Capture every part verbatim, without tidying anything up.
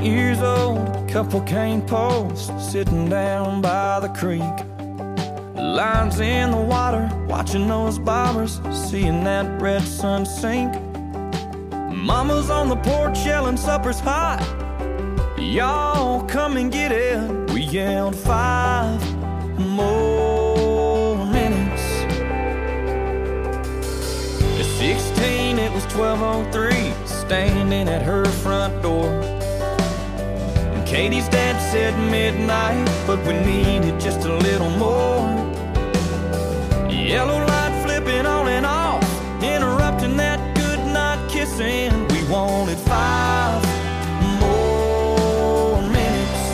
years old, a couple cane posts sitting down by the creek. Lines in the water, watching those bobbers, seeing that red sun sink. Mama's on the porch yelling supper's hot, y'all come and get it. We yelled five more minutes. At sixteen it was twelve oh three, standing at her front door. And Katie's dad said midnight, but we needed just a little more. Yellow light flipping on and off, interrupting that good night kissing. We wanted five more minutes.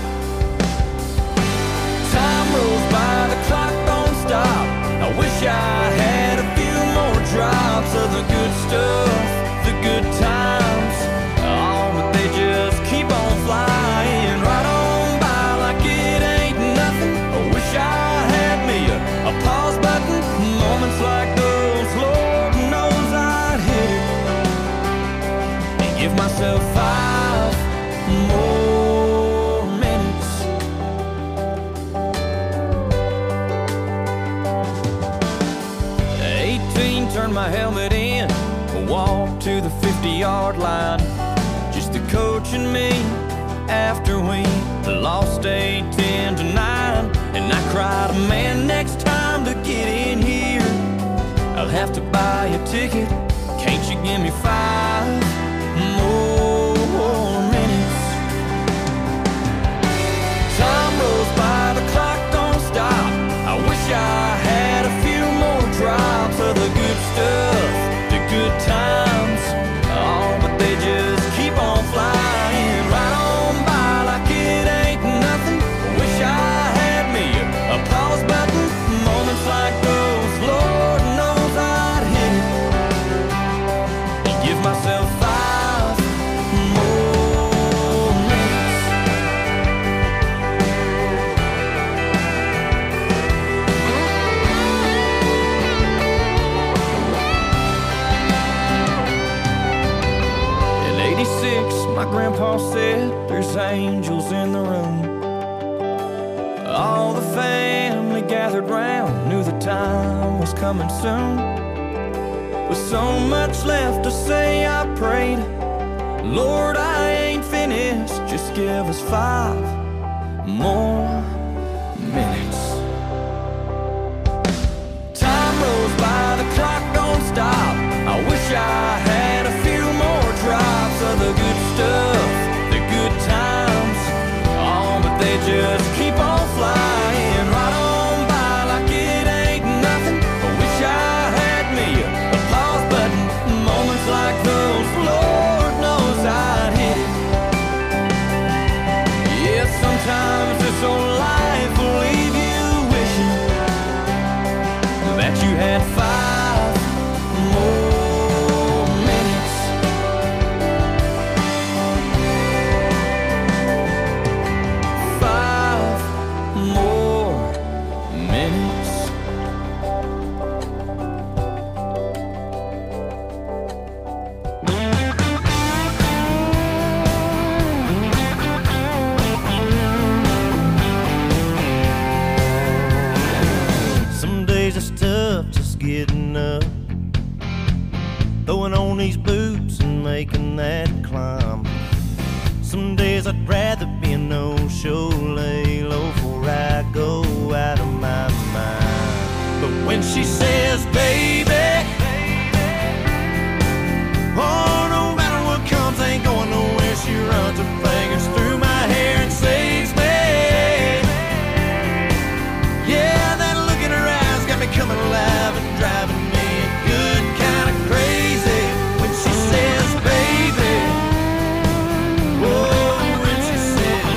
Time rolls by, the clock don't stop. I wish I had a few more drops of the good stuff, the good times. Oh, but they just keep on flying right on by like it ain't nothing. I wish I had me a, a pause button. Moments like those, Lord knows I'd hit it and give myself five more minutes. eighteen, turned my helmet in, walked to the fifty-yard line. Just the coach and me after we lost eight ten to nine. And I cried, man, next time to get in here I'll have to buy a ticket. Can't you give me five more minutes? Time rolls by, the clock don't stop. I wish I had a few more drops of the good stuff, the good times. Oh, but they just keep on flying right on by like it ain't nothing. Wish I had me a, a pause button. Moments like those, Lord knows I'd hit it and give myself five more minutes. In eighty-six, my grandpa said there's angels in the room. All the family gathered round, knew the time was coming soon. With so much left to say, I prayed, Lord, I ain't finished, just give us five more minutes. Time rolls by, the clock don't stop. I wish I had a few more drops of the good stuff, the good times. Oh, but they just keep on flying right on by like it ain't nothing. I wish I had me a, a pause button. Moments like those, Lord knows I'd hit it. Yeah, sometimes this old life will leave you wishing that you had five more minutes. Five more minutes. Some days it's tough just getting up, throwing on these boots and making that climb. Some days I'd rather be a no-show, lay low before I go out of my mind. But when she says, baby, oh, no matter what comes, ain't going nowhere, she runs her fingers through my hair and saves me. Yeah, that look in her eyes got me coming alive and driving me good kind of crazy. When she says, baby, oh, when she says,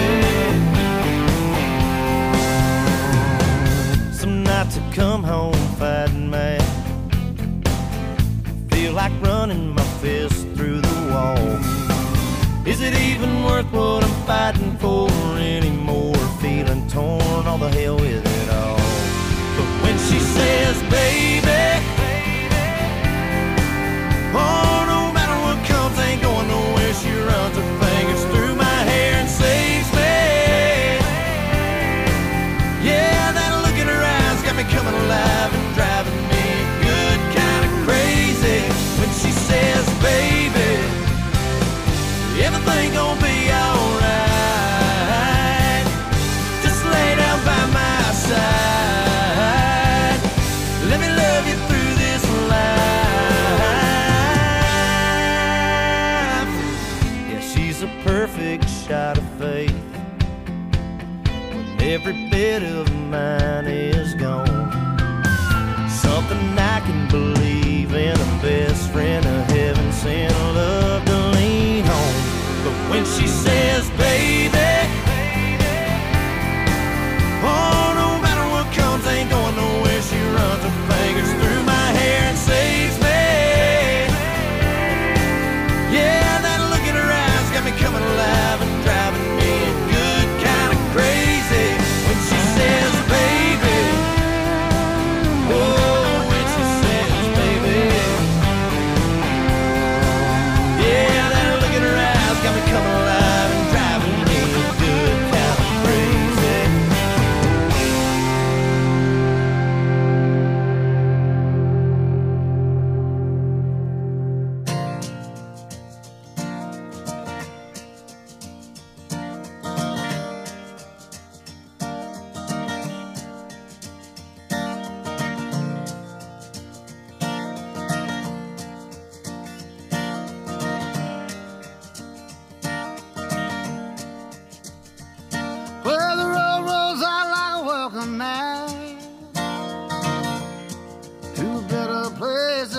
baby. Some nights I come home fighting mad, feel like running my fist through the wall. Is it even worth what I'm fighting for anymore? Feeling torn, all the hell with it all. But when she says, baby, oh, no matter what comes, ain't going nowhere, she runs her fingers through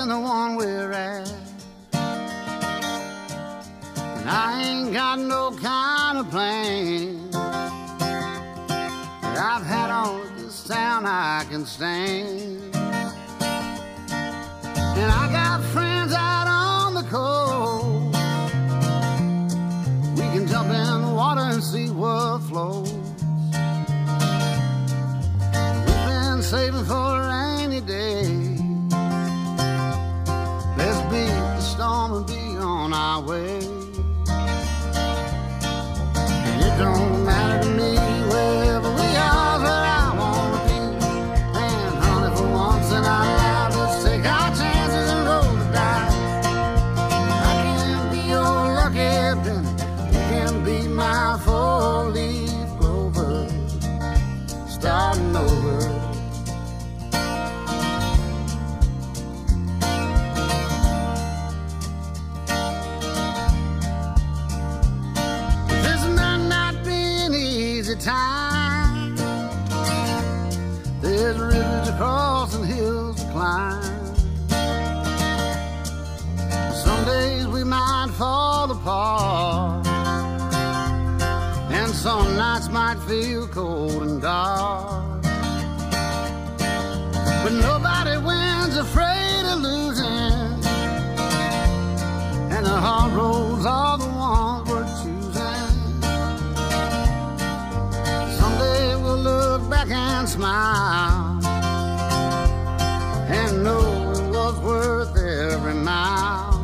than the one we're at. And I ain't got no kind of plan that I've had on this town I can stand. And I got friends out on the coast. We can jump in the water and see what flows. We've been saving for a rainy day. Let's beat the storm and be on our way. And it don't matter to me wherever we are, where I wanna be. And honey, for once in our lives, let's take our chances and roll the dice. I can be your lucky penny, you can be my four-leaf clover, starting over. Time. There's rivers to cross and hills to climb. Some days we might fall apart, and some nights might feel cold and dark. But nobody wins afraid of losing, and the hard roads are the ones we're choosing. Look back and smile and know it was worth every mile.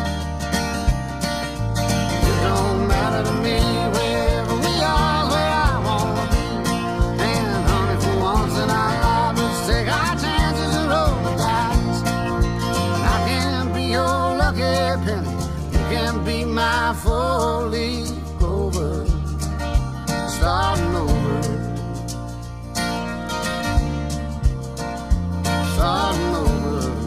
It don't matter to me wherever we are, where I wanna be. And honey, for once in our lives, let's take our chances and roll the dice. I can be your lucky penny, you can be my four-leaf clover, starting over. Starting over.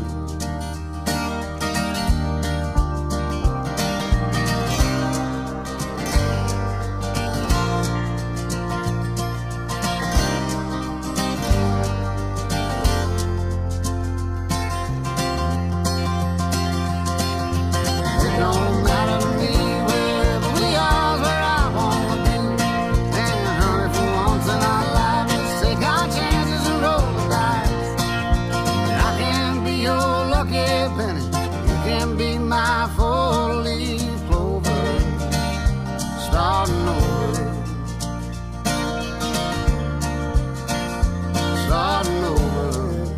It don't matter to me wherever we are, where I wanna be. And honey, for once in our lives, let's take our chances and roll the dice. Penny, you can be my four-leaf clover, starting over, starting over.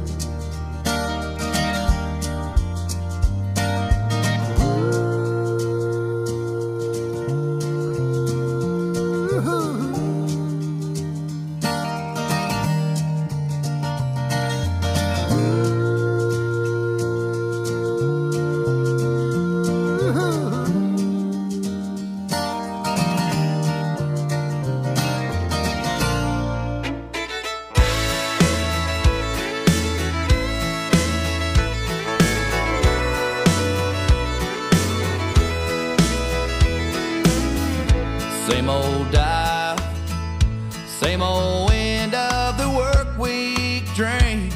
Same old dive, same old end of the work week drink.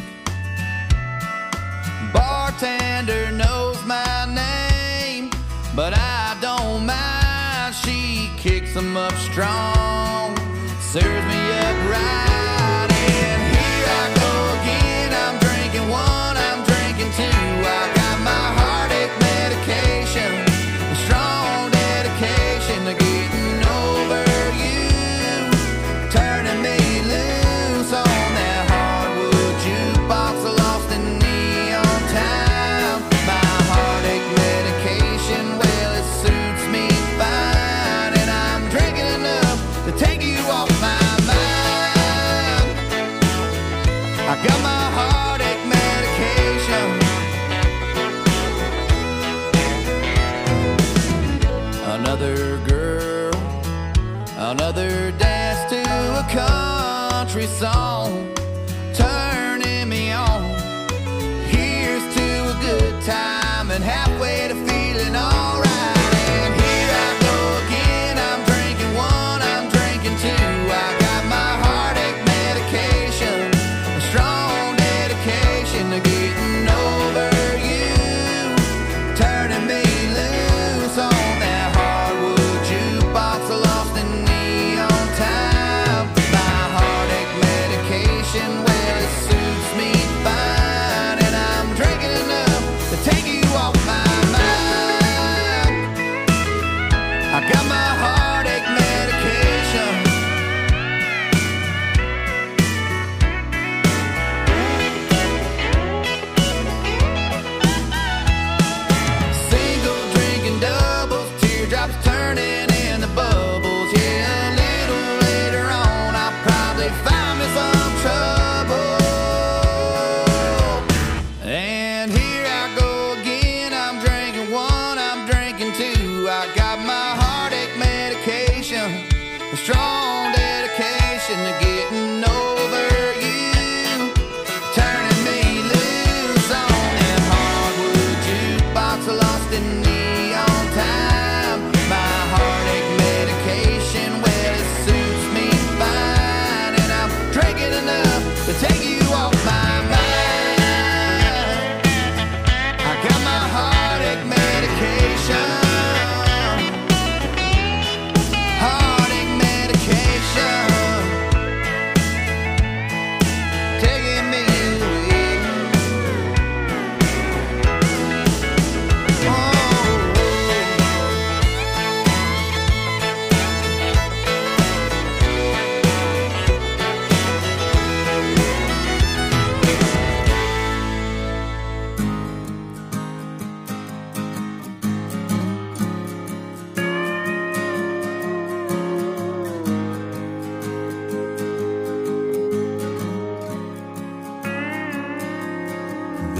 Bartender knows my name, but I don't mind. She kicks 'em up strong, serves me up right. And here I go again, I'm drinking one, I'm drinking two. I got my heartache medication, a strong dedication to getting over you, turning me loose on that hardwood jukebox, lost in neon time. My heartache medication, well, it suits me fine, and I'm drinking enough to take you off my mind. I got my heartache medication. Another girl, another dance to a country song, turning me on. Here's to a good time and halfway to feeling alright. And here I go again, I'm drinking one, I'm drinking two. I got my heartache medication, a strong dedication to getting over you,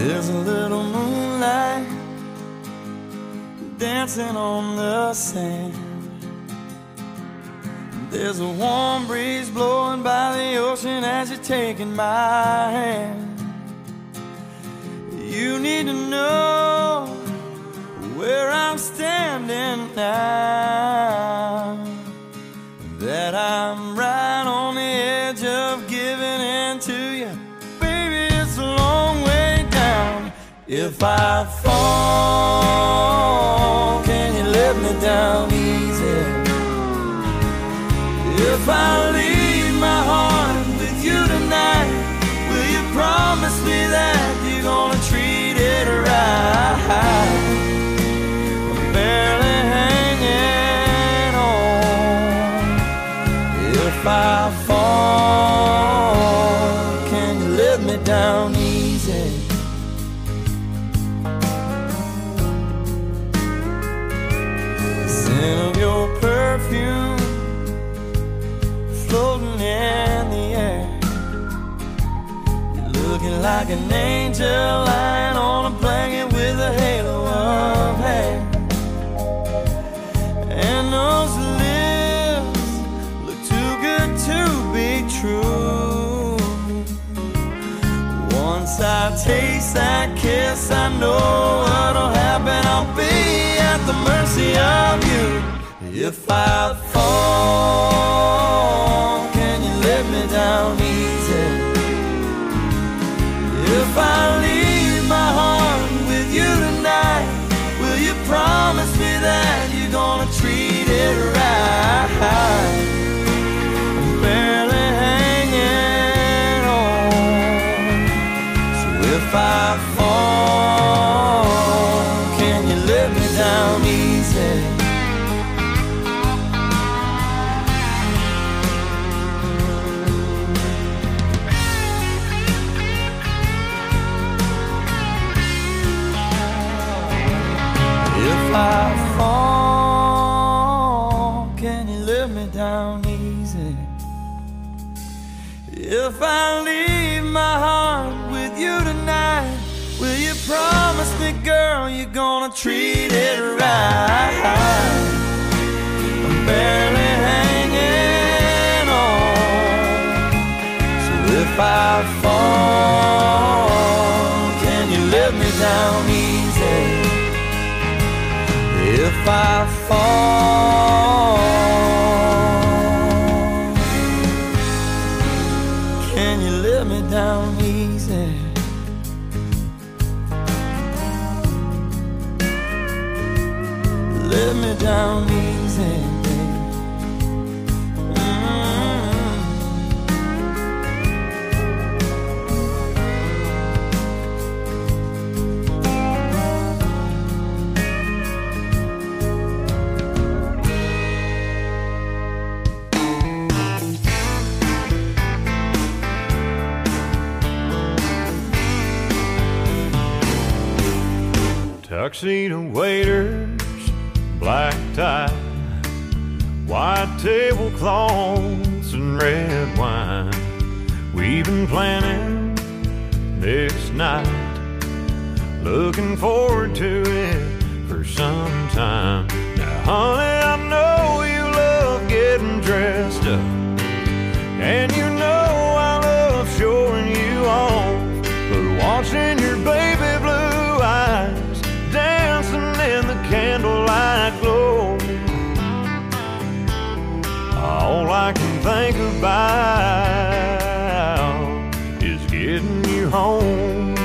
There's a little moonlight dancing on the sand. There's a warm breeze blowing by the ocean as you're taking my hand. You need to know where I'm standing now, that I'm right on the edge of giving in to you. Baby, it's a long way down. If I fall, can you let me down easy? If I leave my heart with you tonight, will you promise me that you're gonna treat it right? I'm barely hanging on. If I fall, can you let me down easy? The scent of your perfume floating in the air. You're looking like an angel lying on a blanket with a halo of hair. And those lips look too good to be true. Once I taste that kiss, I know what'll happen. I'll be at the mercy of you. If I fall, can you let me down easy? If I leave my heart with you tonight, will you promise me that you're gonna treat it right? I'm barely hanging on. So if I fall, can you let me down easy? If I fall, can you let me down easy? If I leave my heart with you tonight, will you promise me, girl, you're gonna treat it right? I'm barely hanging on. So if I fall, can you let me down easy? If I fall, can you let me down easy? Let me down easy, baby. Mm-hmm. Tuxedo waiters, black tie, white tablecloths and red wine. We've been planning this night, looking forward to it for some time. Now, honey, I know you love getting dressed up, and you know I love showing you off, but watching your baby blue eyes dancing in the candlelight glow, all I can think about is getting you home.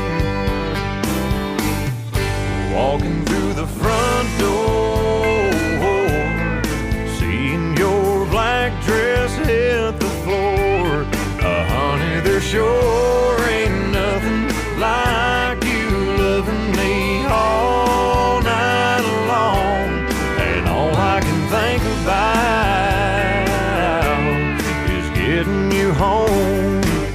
Walking through the front door, seeing your black dress hit the floor. Uh, honey, there sure ain't nothing like you loving me all night long. And all I can think about is getting you home.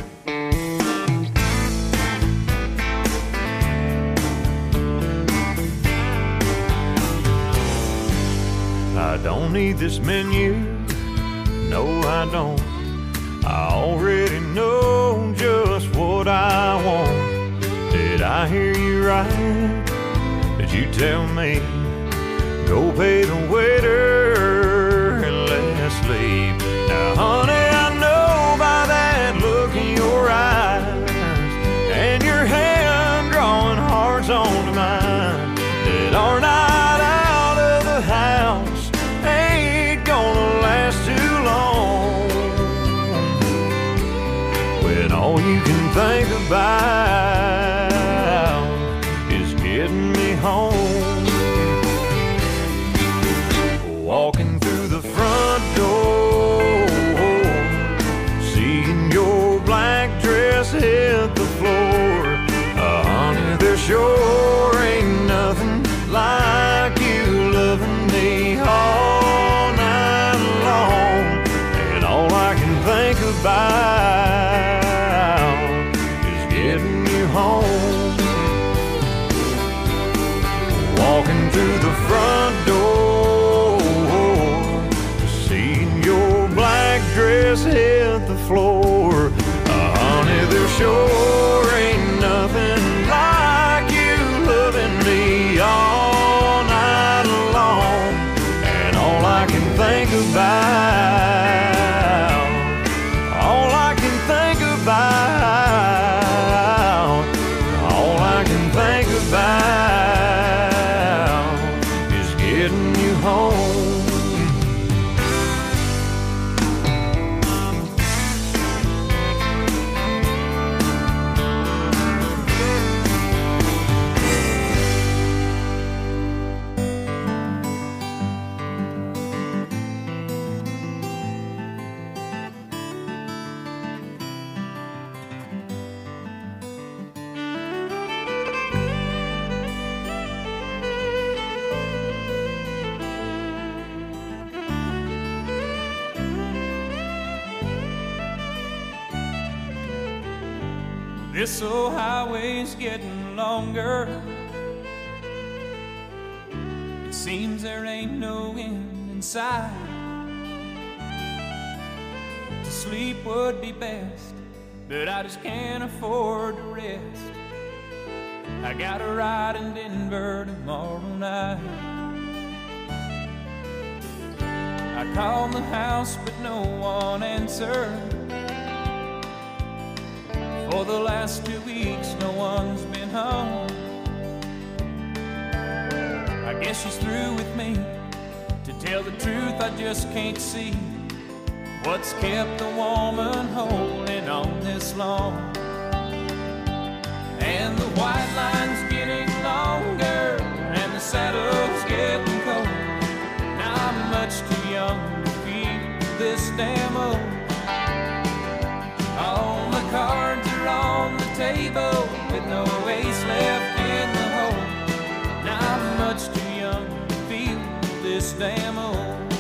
I don't need this menu, no I don't. I already know just what I want. Did I I hear you right, that you tell me, go pay the waiter and let's leave. Now, honey, I know by that look in your eyes and your hand drawing hearts onto mine that our night out of the house ain't gonna last too long. When all you can think about is getting me home. Walking through the front door, seeing your black dress hit the floor. Uh, honey, there sure ain't nothing like you loving me all night long. And all I can think about is getting you home. Walking through the front door, seeing your black dress hit the floor. Uh, honey, there sure ain't nothing like you loving me all night long. And all I can think about, all I can think about, all I can think about is getting you home. This old highway's getting longer. It seems there ain't no end in sight. To sleep would be best, but I just can't afford to rest. I got a ride in Denver tomorrow night. I called the house, but no one answered. For the last two weeks, no one's been home. I guess she's through with me. To tell the truth, I just can't see what's kept the woman holding on this long. And the white line's getting longer, and the saddle's getting cold. Now I'm much too young to feel this damn old. All the cards are on the table with no ace left in the hole. Now I'm much too young to feel this damn old.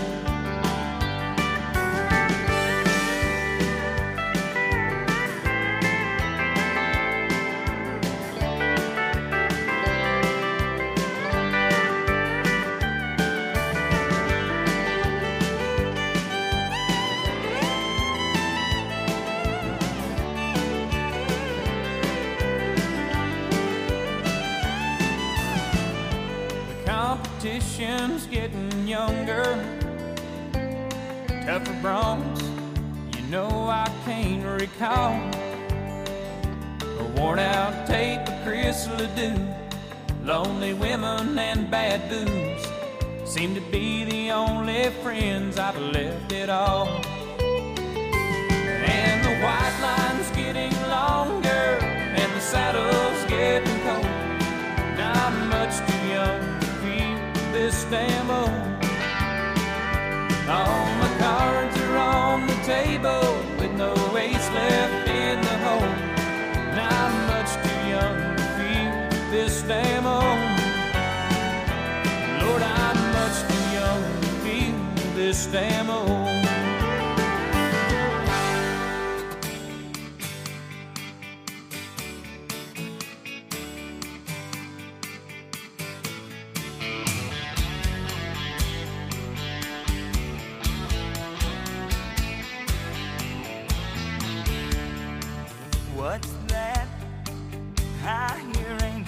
Competition's getting younger, tougher broncs, you know I can't recall. A worn out tape of Chris Ledoux, lonely women and bad booze seem to be the only friends I've left at all. And the white line's getting longer, and the saddle's getting cold. Now I'm much too young this damn old. All my cards are on the table with no ace left in the hole. Now I'm much too young to feel this damn old. Lord, I'm much too young to feel this damn old. What's that I hear? Ain't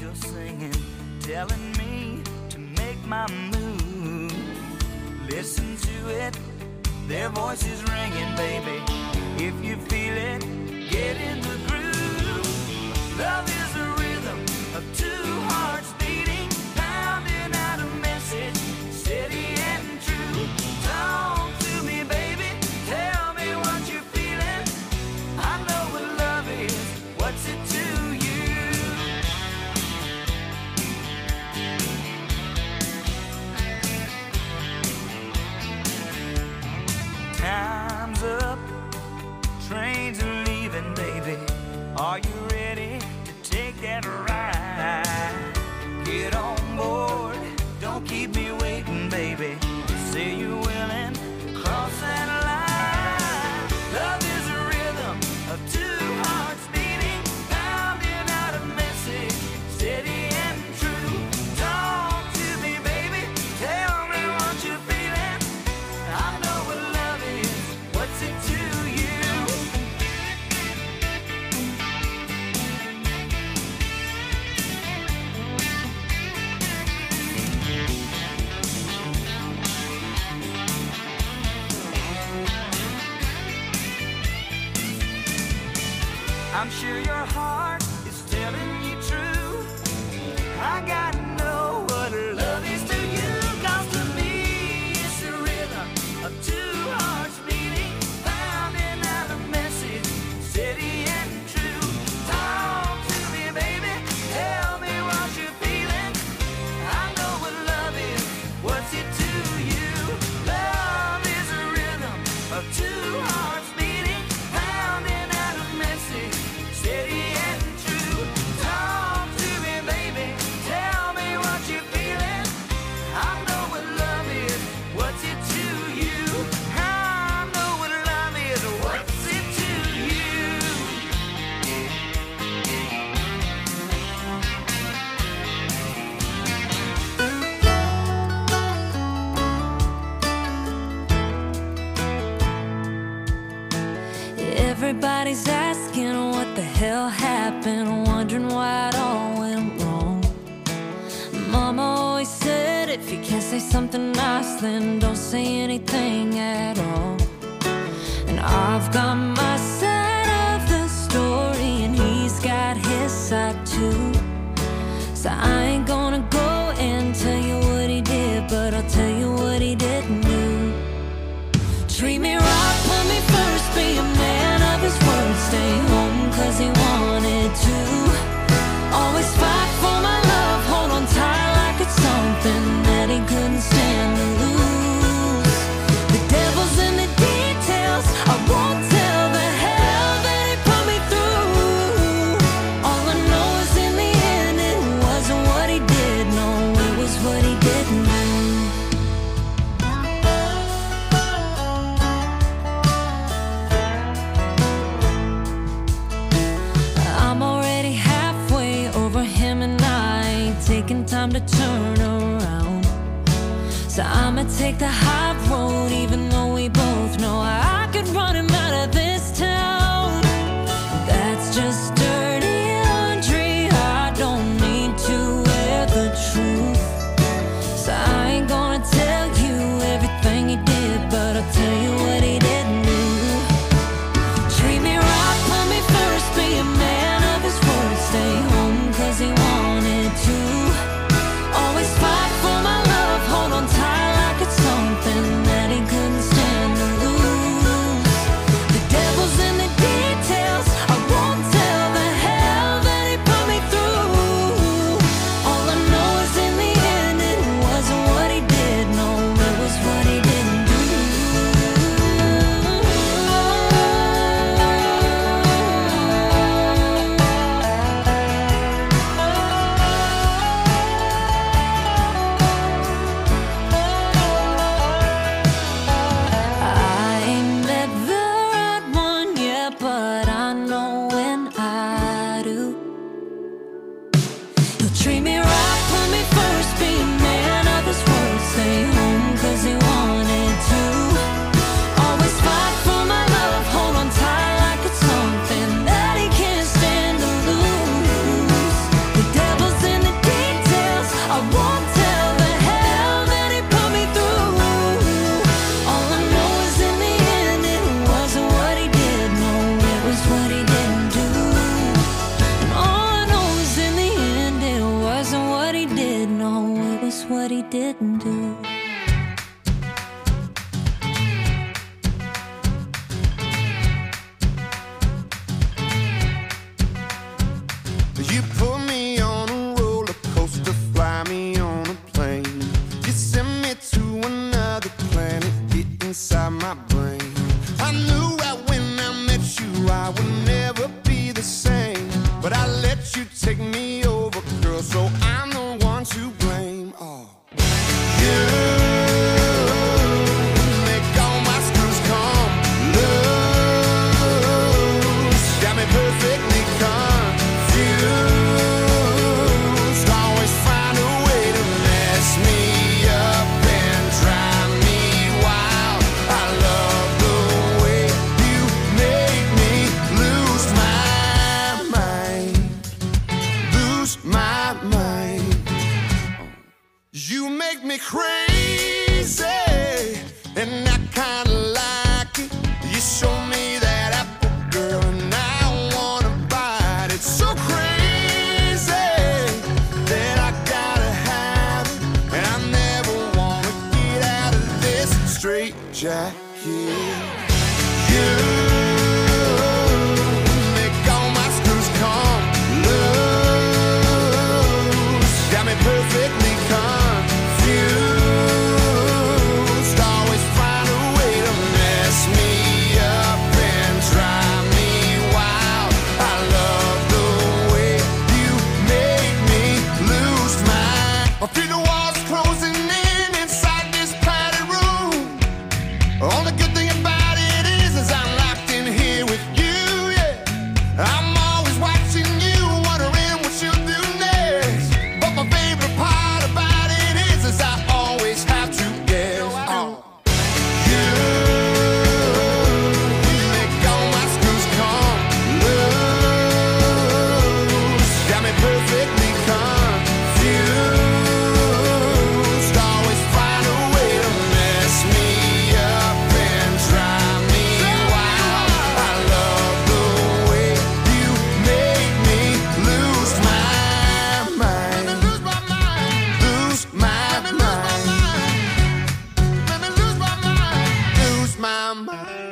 telling me to make my move. Listen to it, their voices ringing, baby. If you feel it, get in the groove. Love is a rhythm of two hearts beating, pounding out a message, steady and true. Talk to me, baby, tell me what you're feeling. I know what love is, what's it to you? Time's up, trains are leaving, baby. Are you ready to take that ride? Get on board, don't keep me waiting, baby. Say you're willing to cross that line. Love is a rhythm of two hearts beating, pounding out a message, steady and true. Talk to me, baby, tell me what you're feeling. I know what love is, what's it to you? I'm sure your heart is telling you true. I gotta know what love is to you. 'Cause to me it's the rhythm of two hearts beating, pounding out a message, steady and true. Talk to me, baby, tell me what you're feeling. I know what love is, what's it to you? Love is a rhythm of two hearts beating, pounding out a message, steady and true. Talk to me, baby, tell me what you're feeling. I know what love is, what's it to you? I know what love is, what's it to you? Everybody's asking what the hell happened, wondering why it all went wrong. Mama always said if you can't say something nice, then don't say anything at all. And I've got my side of the story, and he's got his side too. So I ain't gonna go and tell you what he did, but I'll tell you what he didn't do. Treat me right, put me first, be a man of his word, stay home 'cause he wanted to. Always fight for my love, hold on tight like it's something that he couldn't stand to lose. The devil's in the details, I won't tell the hell that he put me through. All I know is in the end it wasn't what he did, no, it was what he didn't do. I'm already halfway over him and I ain't taking time to turn around. So I'ma take the high road even though we both know I could run him out of this town. That's just dirty laundry, I don't need to wear the truth. So I ain't gonna tell you everything he did, but I'll tell you what he didn't do. Treat me right, put me first, be a man of his word, stay home 'cause he wanted to. Always fight for my love, hold on tight like it's something that he couldn't stand to lose. The devil's in the details, I won't tell the hell that he put me through. All I know is in the end it wasn't what he did, no, it was what he didn't do. I ain't met the right one yet, but I know when I do. He'll treat me right, put me first, be a man of his word, stay home 'cause he wanted to. Always fight for my love, hold on tight like it's something that he can't stand to lose. The devil's in the details, I You put me on a roller coaster, fly me on a plane. You send me to another planet, get inside my brain. I knew right when I met you I would never be the same, but I let you take me over, girl, so I'm the one to blame. Oh, you make all my screws come loose, got me perfectly confused. Always find a way to mess me up and drive me wild. I love the way you make me lose my mind, lose my mind. You make me crazy, and I kinda like it. You show me that apple, girl, and I wanna bite it. So crazy that I gotta have it, and I never wanna get out of this straight jacket. You make all my screws come loose, got me perfectly confused. Always find a way to mess me up and drive me wild. I love the way you make me lose my. I feel the walls closing in inside this padded room. Only good thing about it is, is I'm locked in here with you, yeah. I'm always watching you, wondering what you'll do next. But my favorite part about it is, is I always have to guess. Oh. You make all my screws come loose, got me perfectly confused. Always find a way to mess me up and drive me wild. I love the way you make me lose my mind, lose my mind, lose my mind, let me lose my mind, lose my mind.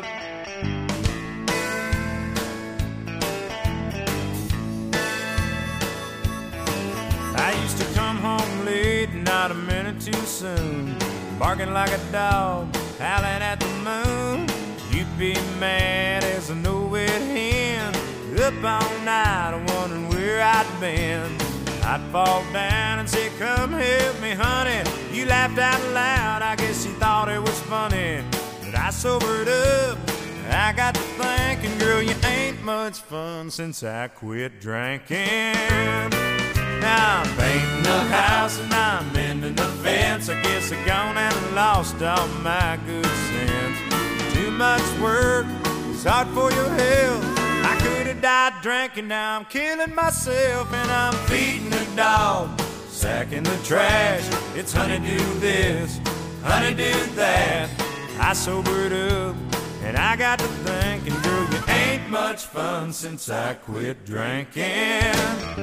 I used to come home late, not a minute too soon, barking like a dog, howling at the moon. You'd be mad as a no-wit hen, up all night wondering where I'd been. I'd fall down and say, come help me, honey. You laughed out loud, I guess you thought it was funny. But I sobered up, I got to thinking, girl, you ain't much fun since I quit drinking. Now I'm painting the house and I'm mending the fence. I guess I gone and lost all my good sense. Too much work, it's hard for your health. I could have died drinking, now I'm killing myself. And I'm feeding the dog, sacking the trash. It's honey do this, honey do that. I sobered up and I got to thinking, girl, you ain't much fun since I quit drinking.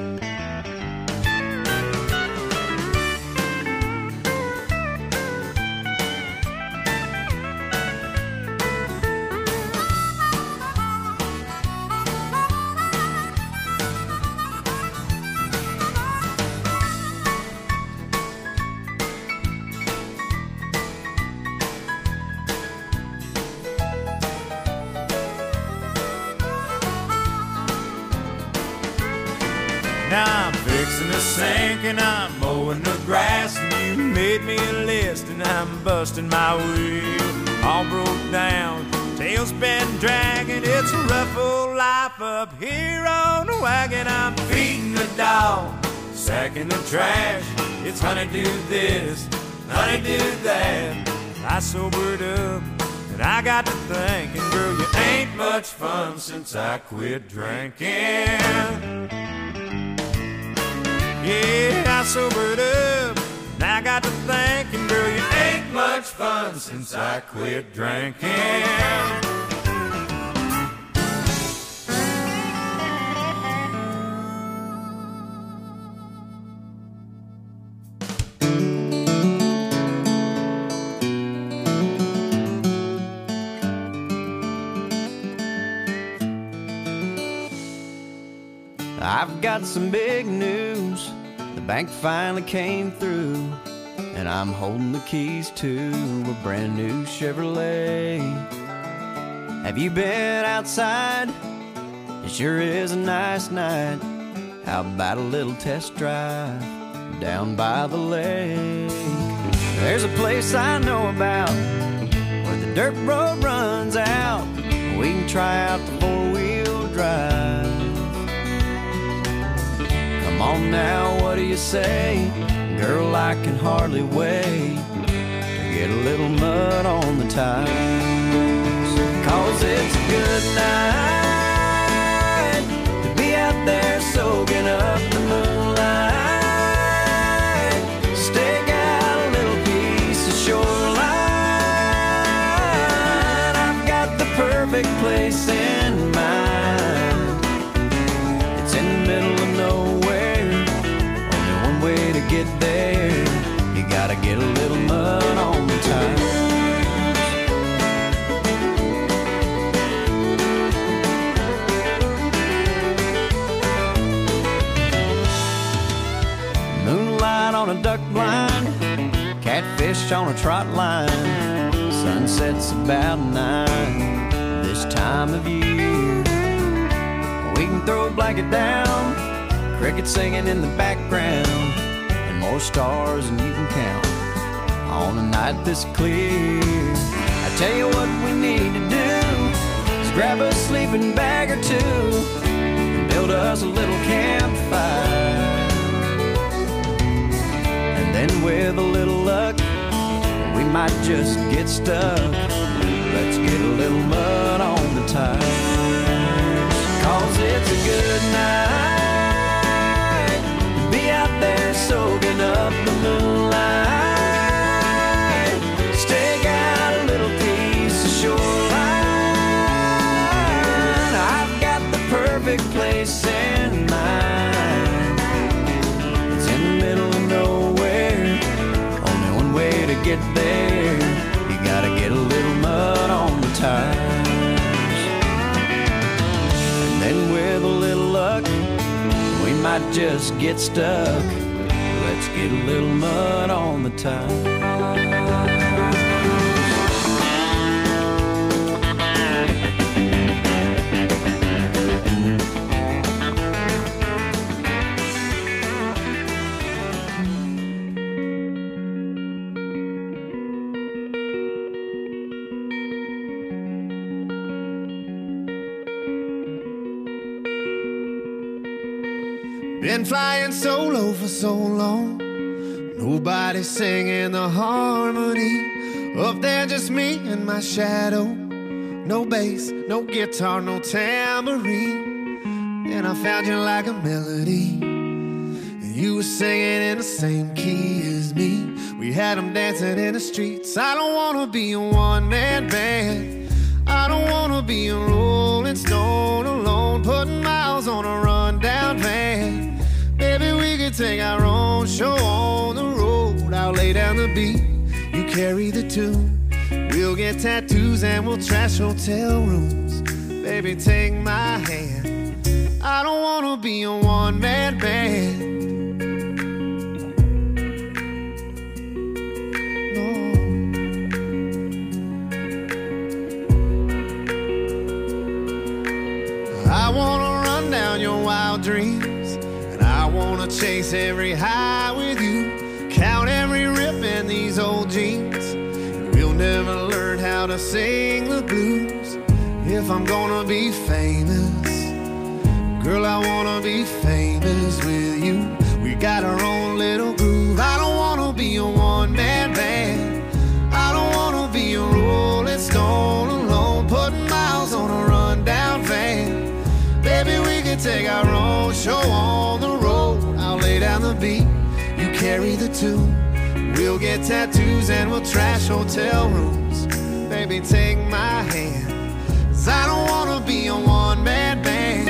Now I'm fixing the sink and I'm mowing the grass, and you made me a list and I'm busting my wheel. All broke down, tail's been dragging. It's a rough old life up here on the wagon. I'm feeding the dog, sacking the trash. It's honey do this, honey do that. I sobered up and I got to thinking, girl, you ain't much fun since I quit drinking. Yeah, I sobered up, and I got to thinking, girl, you ain't much fun since I quit drinking. I've got some big news. The bank finally came through, and I'm holding the keys to a brand new Chevrolet. Have you been outside? It sure is a nice night. How about a little test drive down by the lake? There's a place I know about where the dirt road runs out. We can try out the four-wheel drive. Come on now, what do you say? Girl, I can hardly wait to get a little mud on the tires. Cause it's a good night to be out there soaking up the moonlight. Stake out a little piece of shoreline. I've got the perfect place in mind. It's in the middle of nowhere, only one way to get there. You gotta get a little mud on the tires. Moonlight on a duck blind, catfish on a trot line. Sunset's about nine this time of year. We can throw a blanket down, crickets singing in the background, and more stars than you can count on a night this clear. I tell you what we need to do is grab a sleeping bag or two and build us a little campfire. And then with a little luck, we might just get stuck. Let's get a little mud on the tires. Cause it's a good night to be out there soaking up the moonlight. Stake out a little piece of shoreline. I've got the perfect place in mind. It's in the middle of nowhere, only one way to get there. You gotta get a little mud on the tires. And then with a little luck, we might just get stuck. Let's get a little mud on the tires. Been flying solo for so long, nobody singing the harmony. Up there just me and my shadow. No bass, no guitar, no tambourine. And I found you like a melody, and you were singing in the same key as me. We had them dancing in the streets. I don't wanna be a one-man band. I don't wanna be a rolling stone alone, putting miles on a rundown van. Maybe we could take our own show on the road. I'll lay down the beat, you carry the tune. We'll get tattoos and we'll trash hotel rooms. Baby, take my hand. I don't wanna be a one-man band. I wanna run down your wild dreams, and I wanna chase every high with you. Count every rip in these old jeans, and we'll never learn how to sing the blues. If I'm gonna be famous, girl, I wanna be famous with you. We got our own little groove. I don't wanna be a one-man band. I don't wanna be a rolling stone alone, putting miles on a rundown van. Baby, we can take our own show on the road. I'll lay down the beat, you carry the tune. We'll get tattoos and we'll trash hotel rooms. Baby, take my hand, 'cause I don't wanna be a one-man band.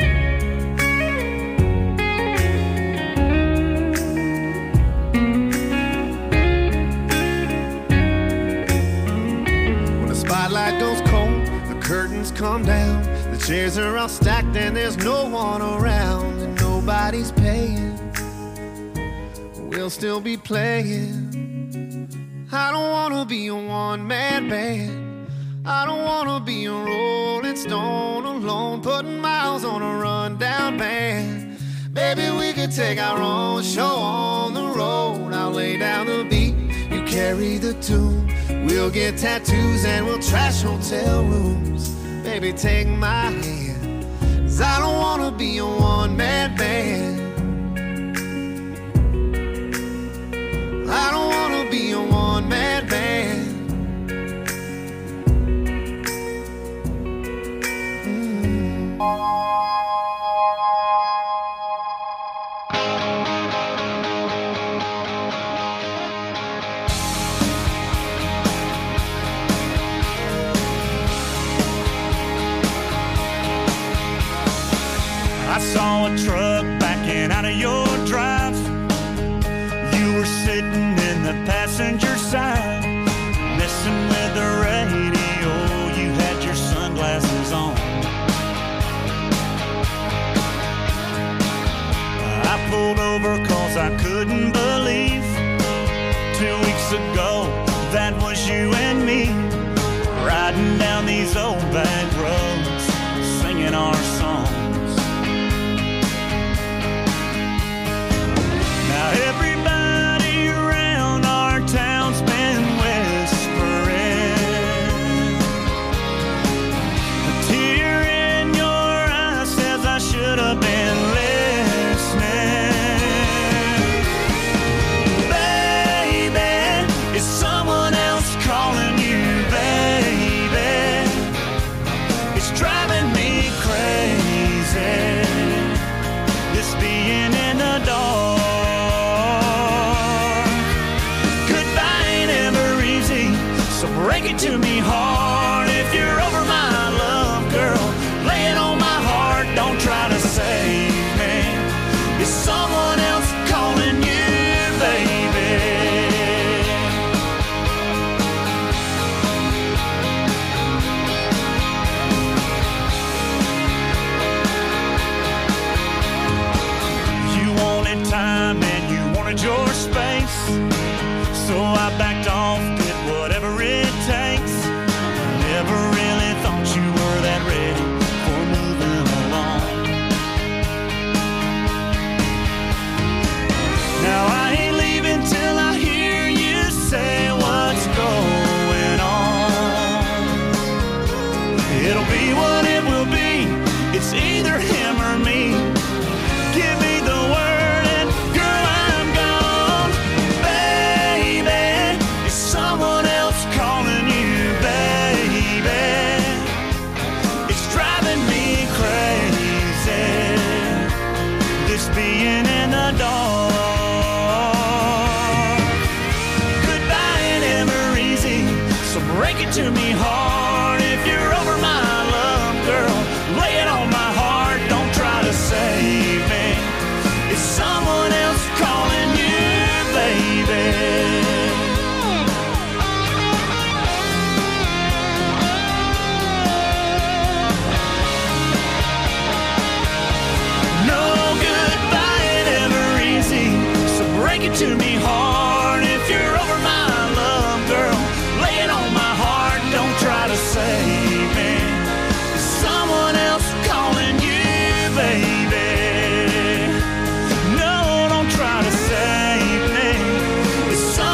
When the spotlight goes cold, the curtains come down. The chairs are all stacked and there's no one around, and no nobody's paying, we'll still be playing. I don't wanna be a one-man band, I don't wanna be a Rolling Stone alone, putting miles on a rundown van. Baby, we could take our own show on the road. I'll lay down the beat, you carry the tune. We'll get tattoos and we'll trash hotel rooms. Baby, take my hand, 'cause I don't wanna be a one-man band. I don't wanna be a one-man band. Mm. I saw a truck backing out of your drive. You were sitting in the passenger side, messing with the radio. You had your sunglasses on. I pulled over 'cause I couldn't believe two weeks ago that was you and me, riding down these old back roads, singing our songs. Now everybody around our town's been whispering. A tear in your eye says I should have been listening. Baby, is someone else calling you, baby? It's driving me crazy, this being in the dark. Break it to me hard if you're over my love, girl. Lay it on my heart, don't try to save me. Is someone else calling you, baby? You wanted time and you wanted your space, so I backed off, did whatever it takes. Never really thought you were that ready for moving along. Now I ain't leaving till I hear you say what's going on. It'll be what it will be, it's either him or me. Give me the word and girl, I'm gone. Baby, is someone else calling you, baby? It's driving me crazy, this being in the dark. Goodbye ain't ever easy, so break it to me hard if you're over my love, girl. Lay it on my heart, don't try to save me. Is someone else calling you, baby? Break it to me hard if you're over my love, girl. Lay it on my heart, don't try to save me. Is someone else calling you, baby? No, don't try to save me. Is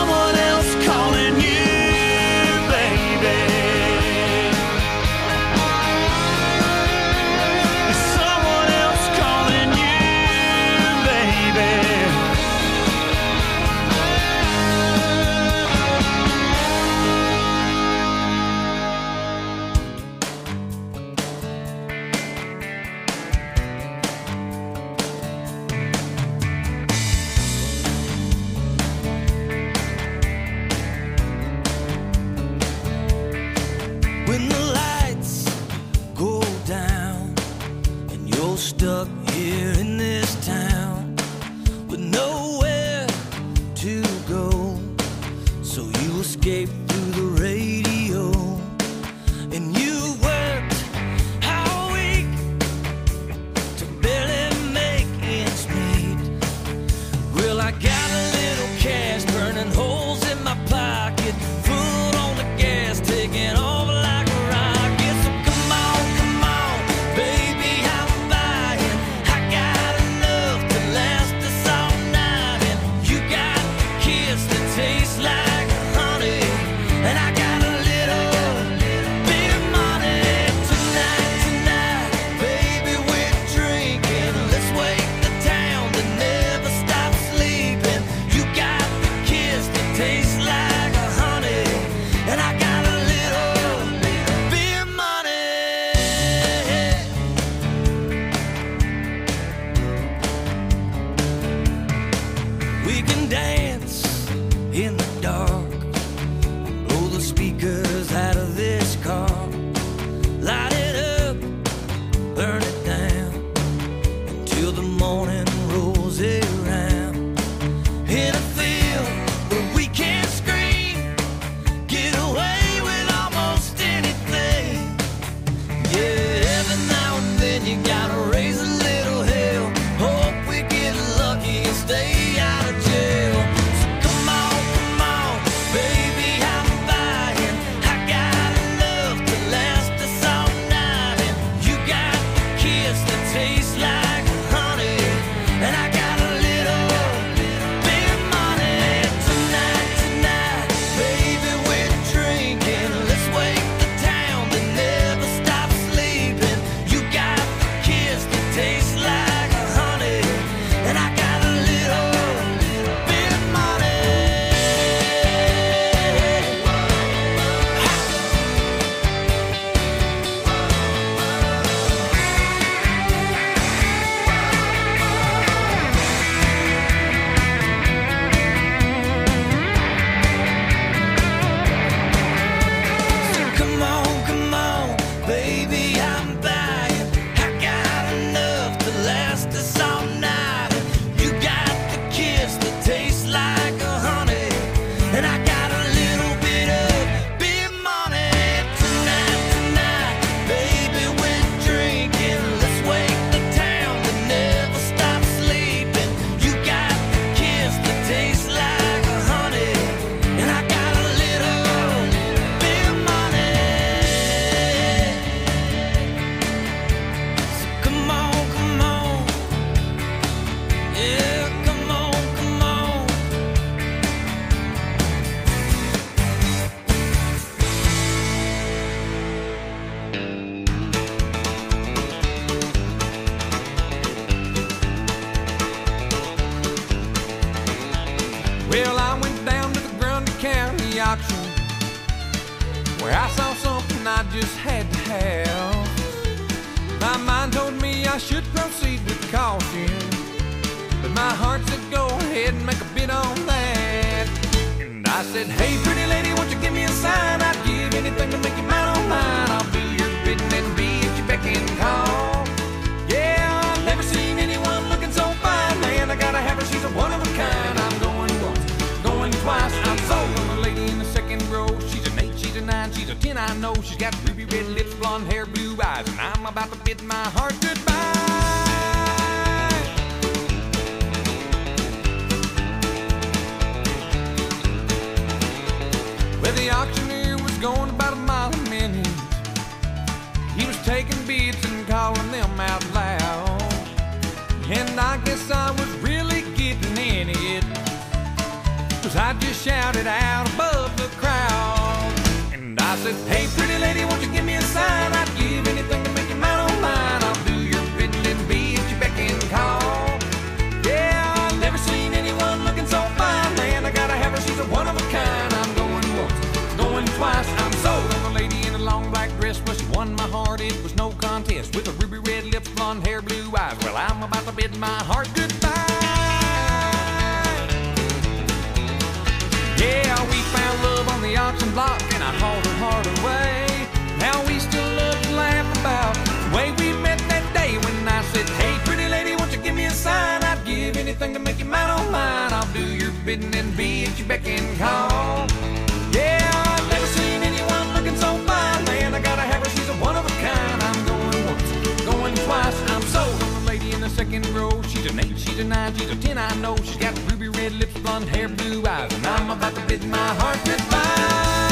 where I saw something I just had to have. My mind told me I should proceed with caution, but my heart said go ahead and make a bid on that. And I said, hey pretty lady, won't you give me a sign? I'd give anything to make you mine on mine. I'll do your bidding and be at your beck and call. Yeah, I've never seen anyone looking so fine. Man, I gotta have her, she's a one of a kind. I'm going once, going twice. I'm sold on the lady in the second row. She's an eight, she's a nine, she's a ten, I know. She's got ruby red lips, blonde hair, blue eyes, and I'm about to bid my heart goodbye. Well, the auctioneer was going about a mile a minute. He was taking bids and calling them out loud. And I guess I was really getting in it, 'cause I just shouted out above the crowd. And I said, hey pretty lady, won't you give me a sign? I'd give anything to make you mine on mine. I'll do your bidding and be at your beck and call. Yeah, I've never seen anyone looking so fine. Man, I gotta have her, she's a one of a kind. I'm going once, going twice. I'm sold on the lady in a long black dress. Well, she won my heart, it was no contest. With a ruby red lips, blonde hair, blue eyes. Well, I'm about to bid my heart goodbye. Yeah, we found love on the auction block, and I hauled her heart away. Now we still love to laugh about the way we met that day when I said, hey pretty lady, won't you give me a sign? I'd give anything to make you mine on mine. I'll do your bidding and be at your beck and call. Yeah, I've never seen anyone looking so fine. Man, I gotta have her, she's a one of a kind. I'm going once, going twice. I'm sold on the lady in the second row. She's an eight, she's a nine, she's a ten, I know. She's got ruby red lips, blonde hair, blue eyes, and I'm about to bid my heart goodbye.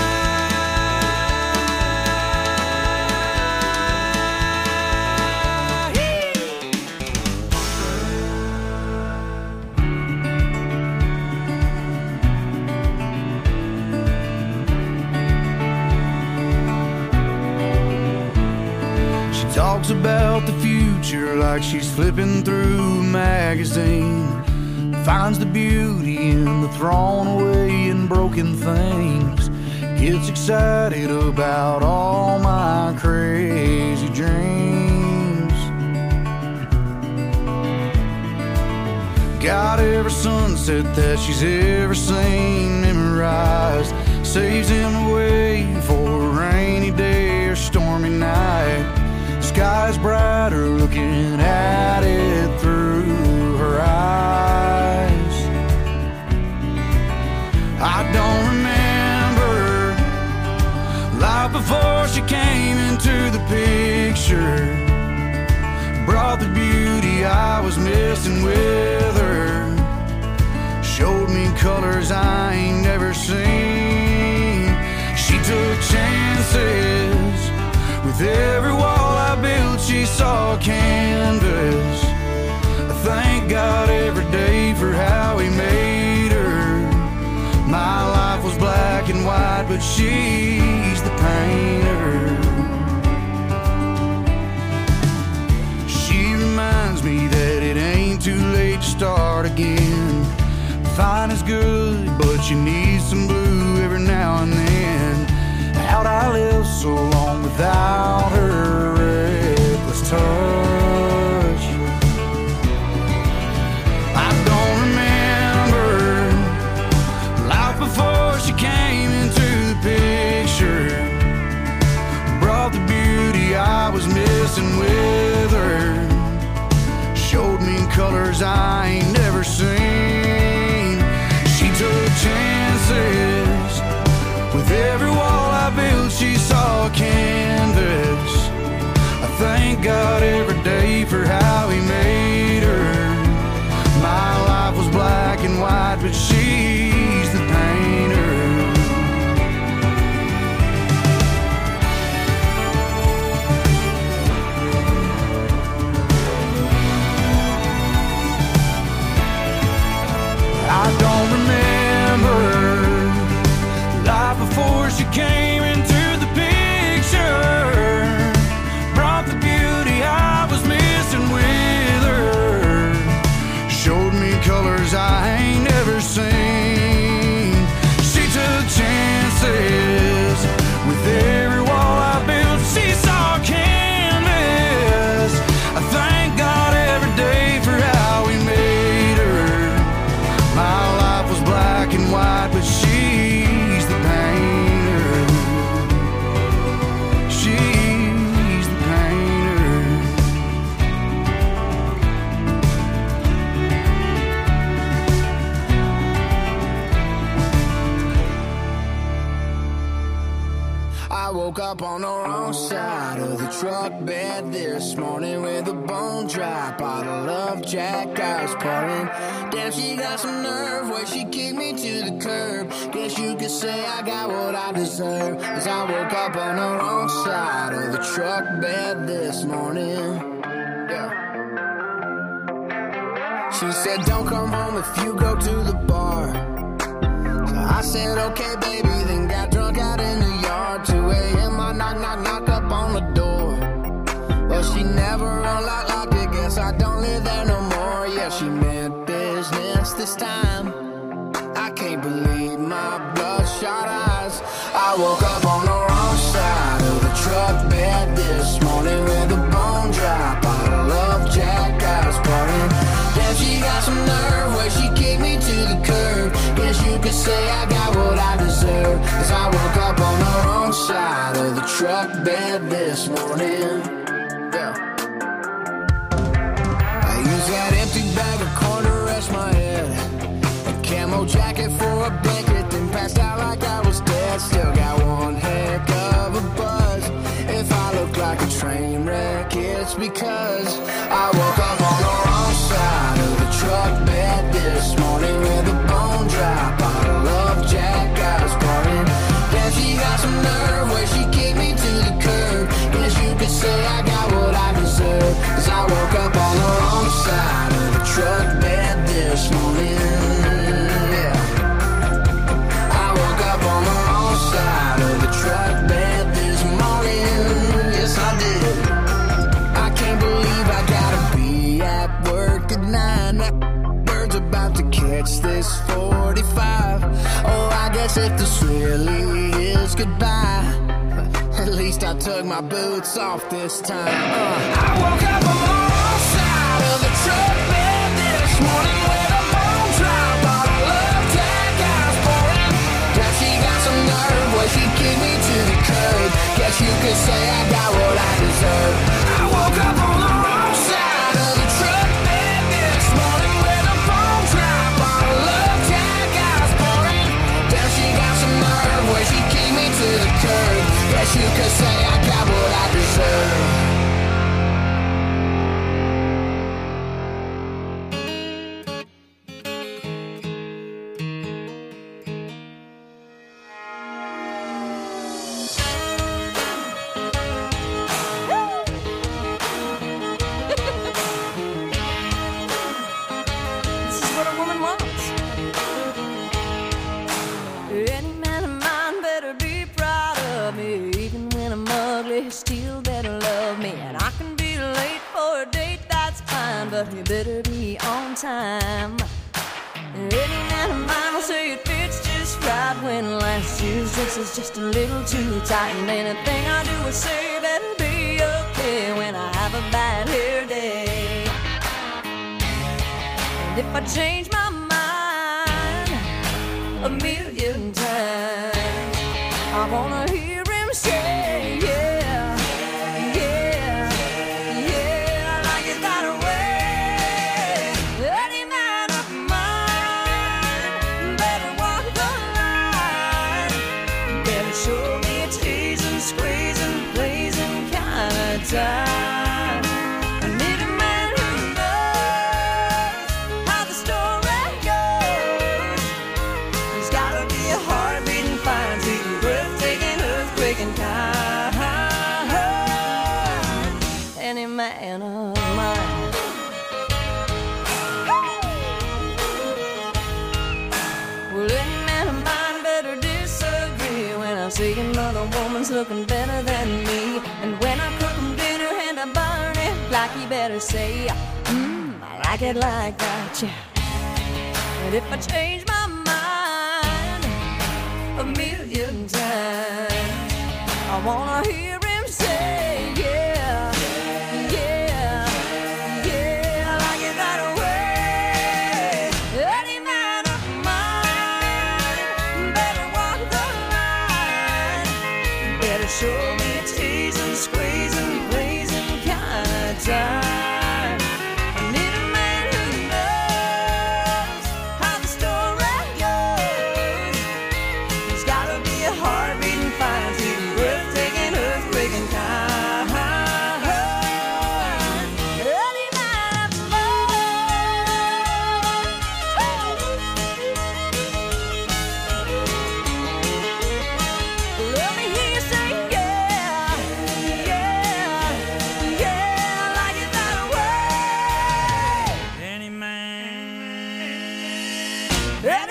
Talks about the future like she's flipping through a magazine. Finds the beauty in the thrown away and broken things. Gets excited about all my crazy dreams. Got every sunset that she's ever seen memorized. Saves him away for a rainy day or stormy night. Sky's brighter looking at it through her eyes. I don't remember life before she came into the picture. Brought the beauty I was missing with her. Showed me colors I ain't never seen. She took chances. With every wall I built, she saw a canvas. I thank God every day for how he made her. My life was black and white, but she's the painter. She reminds me that it ain't too late to start again. Fine is good, but you need some blue every now and then. How'd I live so long without her reckless touch? I don't remember life before she came into the picture. Brought the beauty I was missing with her. Showed me colors I ain't never seen. She took chances. With every wall I built, she saw a canvas. I thank God every day for how he made her. My life was black and white, but she's the painter. I don't remember life before she came into the picture. Brought the beauty I was missing with her. Showed me colors I ain't never seen. She took chances with woke up on the wrong side of the truck bed this morning with a bone dry bottle of Jack I was pouring. Damn, she got some nerve where she kicked me to the curb. Guess you could say I got what I deserve, 'cause I woke up on the wrong side of the truck bed this morning. Yeah. She said don't come home if you go to the bar. So I said okay baby, then got drunk out in the yard. Two a.m. I knock knock knock up on the door, but she never unlocked locked it. Guess I don't live there no more. Yeah, she meant business this time. I can't believe my bloodshot eyes. I woke up on the wrong side of the truck bed this morning with a bone dry bottle of Jack I was pouring. Damn, she got some nerve where she kicked me to the curb. Guess you could say I got what I deserve, 'cause I woke up on the wrong side of the truck bed this morning. Yeah. I used that empty bag of corn to rest my head, a camo jacket for a blanket, then passed out like I was dead. Still got one heck of a buzz. If I look like a train wreck, it's because I woke up on the wrong side of the truck bed this morning with a bone dry bottle of Jack I was pouring. Damn, she got some nerve where she kicked me to the curb. Guess you could say I got what I deserve, 'cause I woke up on the wrong side of the truck bed this morning. Yeah. I woke up on the wrong side of the truck bed this morning. Yes, I did. I can't believe I gotta be at work at nine. That bird's about to catch this forty-five. Oh, I guess if this really is goodbye, at least I took my boots off this time. Uh. I woke up on the wrong side of the truck bed this morning with a bone dry bottle of Jack I was pouring. Damn, she got some nerve where she kicked me to the curb. Guess you could say I got what I deserve. I woke up on the wrong side of the truck bed this morning with a bone dry bottle of Jack I was pouring. Damn, she got some nerve where she kicked me to the curb. Guess you could say I got what I deserve. This is what a woman wants. Any man of mine better be proud of me. Even when I'm ugly, he still better love me. And I can be late for a date, that's fine, but you better be on time. Any man of mine will say it fits just right when last year's dress is just a little too tight. And anything I do or say better be okay when I have a bad hair day. And if I change my mind a million times, I wanna hear him say, yeah, yeah, yeah, I like it that way. Any man of mine better walk the line, better show me a teasing, squeezing, pleasing kind of time. I need a man who knows how the story goes. He's gotta be a heart-beating, fine, sweet, breathtaking, earthquaking kind. Any man of mine. Well, any man of mine better disagree when I see another woman's looking better than me. And when I cook him dinner and I burn it, like he better say, mmm, I like it like that, yeah. And if I change my mind a million times, I wanna hear him say, yeah, yeah, yeah, I like it that way. Any man of mine better walk the line, better show me a teasing, squeezing, pleasing kind of time. I need a man who knows how the story goes. He's gotta be a heart-beating, fine, sweet, breathtaking, And